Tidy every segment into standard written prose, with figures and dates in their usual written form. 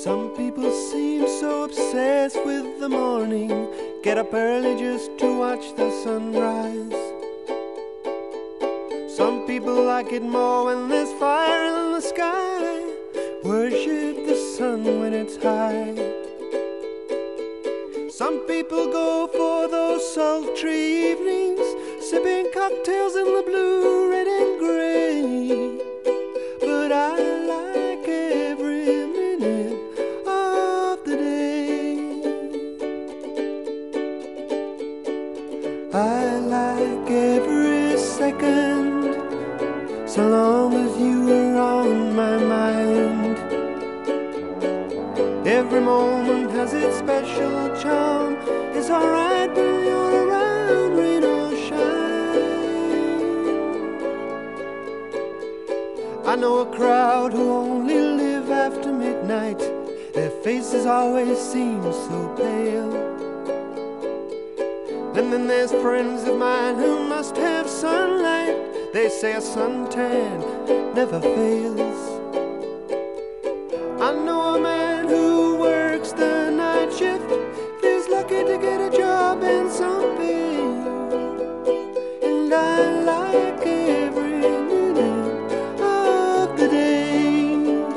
Some people seem so obsessed with the morning, get up early just to watch the sunrise. Some people like it more when there's fire in the sky, worship the sun when it's high. Some people go for those sultry evenings, sipping cocktails in the blue, red and gray. But I like every minute of the day. I like every second, so long as you are on my mind. Every moment has its special charm. It's alright when you're around, rain or shine. I know a crowd who only live after midnight. Their faces always seem so pale. And then there's friends of mine who must have sunlight. They say a suntan never fails. I know a man who works the night shift, feels lucky to get a job and some pay. And I like every minute of the day.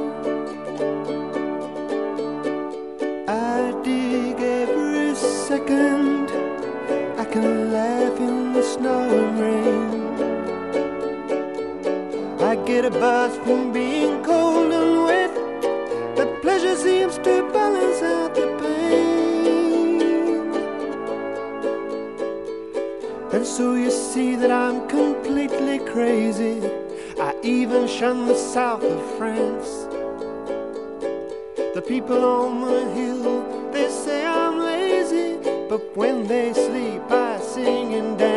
I dig every second. I can laugh in the snow and rain. I get a buzz from being cold and wet. That pleasure seems to balance out the pain. And so you see that I'm completely crazy. I even shun the south of France. The people on the hill, they say I'm lazy, but when they sleep I sing and dance.